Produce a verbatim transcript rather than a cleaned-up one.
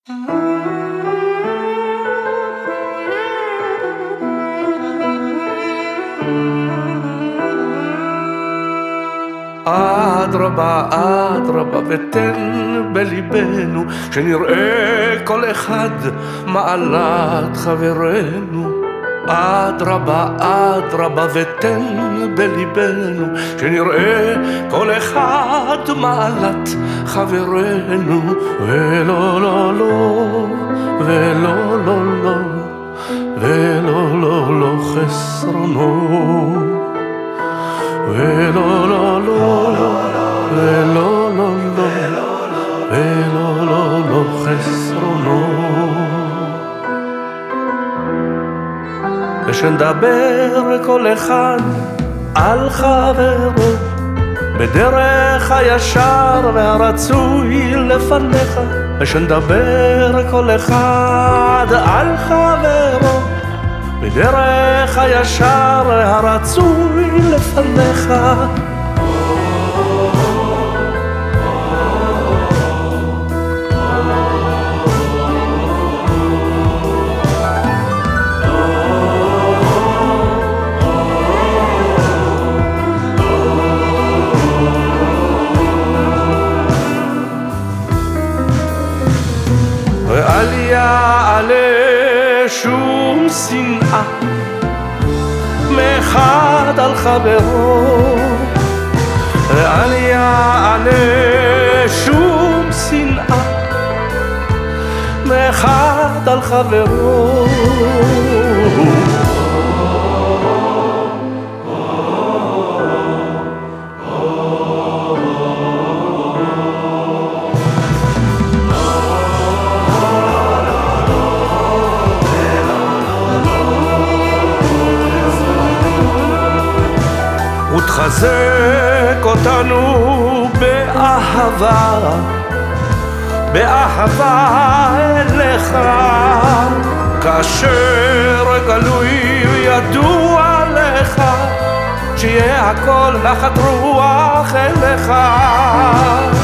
אדרבה, אדרבה, ותן בליבנו שנראה כל אחד מעלת חברנו. אדרבה, אדרבה, ותן בליבנו שנראה כל אחד מעלת חברנו. ולא לא לא, ולא לא לא, ולא לא לא חסרונו. ולא לא לא, ולא לא לא, ולא לא לא חסרונו. ושנדבר כל אחד על חברו בדרך הישר והרצוי לפניך. ושנדבר כל אחד על חברו בדרך הישר והרצוי לפניך. ואל יעלה שום שנאה מאחד על חברו. ואל יעלה שום שנאה מאחד על חברו. ותחזק אותנו באהבה, באהבה אליך, כאשר גלוי וידוע לך, שיהיה הכל נחת רוח אליך.